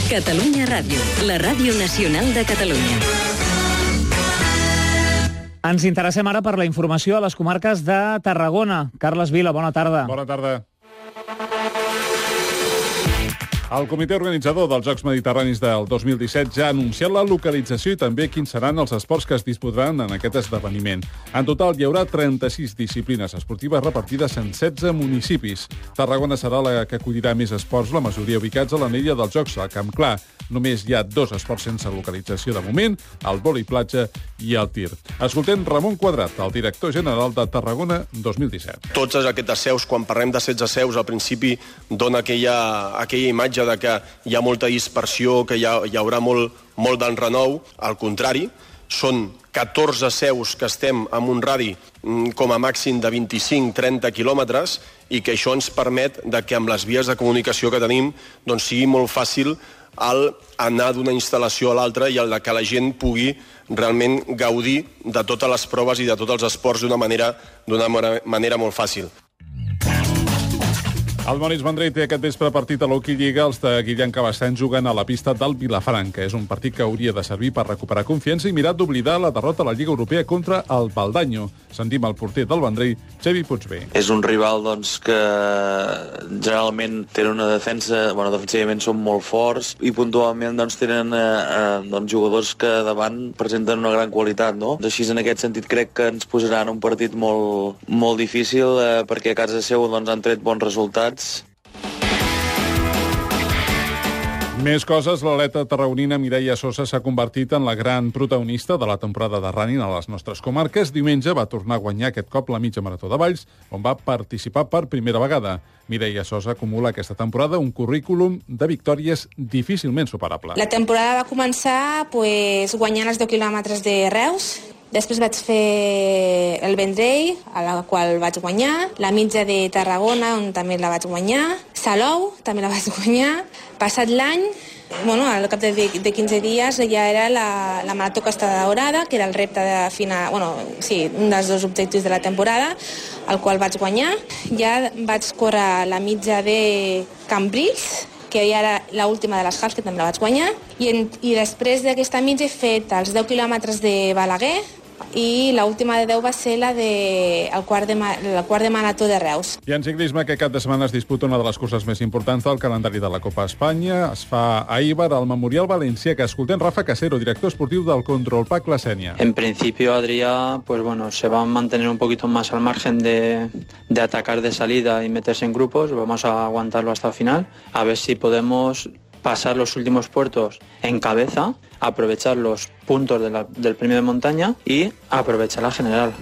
Catalunya Ràdio, la ràdio nacional de Catalunya. Ens interessem ara per la informació a les comarques de Tarragona. Carles Vila, bona tarda. Bona tarda. El comitè organitzador dels Jocs Mediterranis del 2017 ja ha anunciat la localització i també quins seran els esports que es disputaran en aquest esdeveniment. En total, hi haurà 36 disciplines esportives repartides en 16 municipis. Tarragona serà la que acollirà més esports, la majoria ubicats a l'anella dels Jocs, al Camp Clar. Només hi ha 2 esports sense localització de moment, el vòlei platja i el tir. Escoltem Ramon Quadrat, el director general de Tarragona 2017. Totes aquestes seus, quan parlem de 16 seus, al principi dona aquella imatge de que hi ha molta dispersió, que hi haurà molt d'enrenou. Al contrari, són 14 seus que estem en un radi com a màxim de 25-30 quilòmetres i que això ens permet que amb les vies de comunicació que tenim doncs sigui molt fàcil el anar d'una instal·lació a l'altra i el que la gent pugui realment gaudir de totes les proves i de tots els esports d'una manera molt fàcil. El Moritz Vendrell té aquest vespre partit a l'Hockey Lliga. Els de Guillem Cabestany juguen a la pista del Vilafranca. És un partit que hauria de servir per recuperar confiança i mirar d'oblidar la derrota a la Lliga Europea contra el Valdanyo. Sentim el porter del Vendrell, Xevi Puigbé. És un rival que generalment tenen una defensa, defensivament són molt forts i puntualment tenen jugadors que davant presenten una gran qualitat, no? Així, en aquest sentit, crec que ens posaran un partit molt difícil perquè a casa seu han tret bons resultats. Més coses, l'atleta tarragonina Mireia Sosa s'ha convertit en la gran protagonista de la temporada de running a les nostres comarques. Diumenge va tornar a guanyar aquest cop la mitja marató de Valls, on va participar per primera vegada. Mireia Sosa acumula aquesta temporada un currículum de victòries difícilment superable. La temporada va començar guanyant els 10 quilòmetres de Reus. Després vaig fer el Vendrell, a la qual vaig guanyar, la mitja de Tarragona, on també la vaig guanyar, Salou, també la vaig guanyar. Passat l'any, al cap de 15 dies ja era la Marató Costa Daurada, que era el repte de final, un dels 2 objectius de la temporada, el qual vaig guanyar. Ja vaig córrer la mitja de Cambrils, que ja era l'última de les halves, que també la vaig guanyar. I després d'aquesta mitja he fet els 10 quilòmetres de Balaguer, i l'última de 10 va ser el quart de marató de Reus. I en ciclisme, aquest cap de setmana es disputa una de les curses més importants del calendari de la Copa Espanya. Es fa a Eibar, al Memorial Valencià, que escoltem Rafa Casero, director esportiu del Control Pack La Sénia. En principio, Adrià, se va a mantener un poquito más al margen de atacar de salida y meterse en grupos. Vamos a aguantarlo hasta el final, a ver si podemos pasar los últimos puertos en cabeza, aprovechar los puntos del premio de montaña y aprovechar la general.